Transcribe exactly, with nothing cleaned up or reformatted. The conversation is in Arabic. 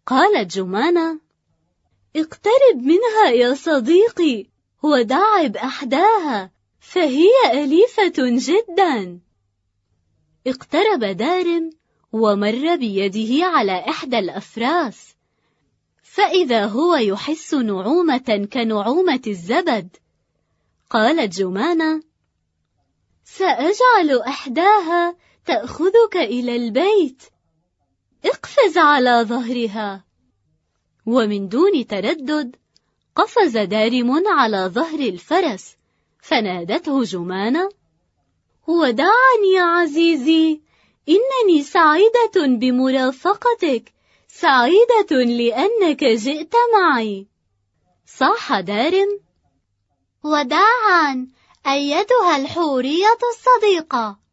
قالت جمانة: اقترب منها يا صديقي ودعب أحداها فهي أليفة جدا. اقترب دارم ومر بيده على إحدى الأفراس، فإذا هو يحس نعومة كنعومة الزبد. قالت جمانة: سأجعل إحداها تأخذك إلى البيت، اقفز على ظهرها. ومن دون تردد قفز دارم على ظهر الفرس، فنادته جمانة: وداعا يا عزيزي، إنني سعيدة بمرافقتك، سعيدة لأنك جئت معي. صاح دارم: وداعا أيتها الحورية الصديقة.